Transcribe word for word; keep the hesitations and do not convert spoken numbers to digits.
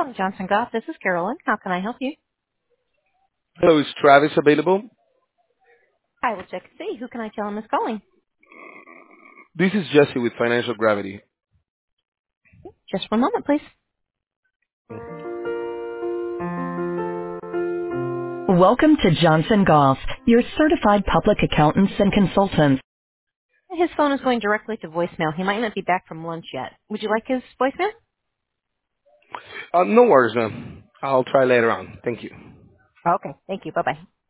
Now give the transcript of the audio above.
calling Johnson Golf. This is Carolyn. How can I help you? Hello, is Travis available? I will check and see. Who can I tell him is calling? This is Jesse with Financial Gravity. Just one moment, please. Welcome to Johnson Golf, your certified public accountants and consultants. His phone is going directly to voicemail. He might not be back from lunch yet. Would you like his voicemail? Uh, no worries, man. I'll try later on. Thank you. Okay. Thank you. Bye-bye.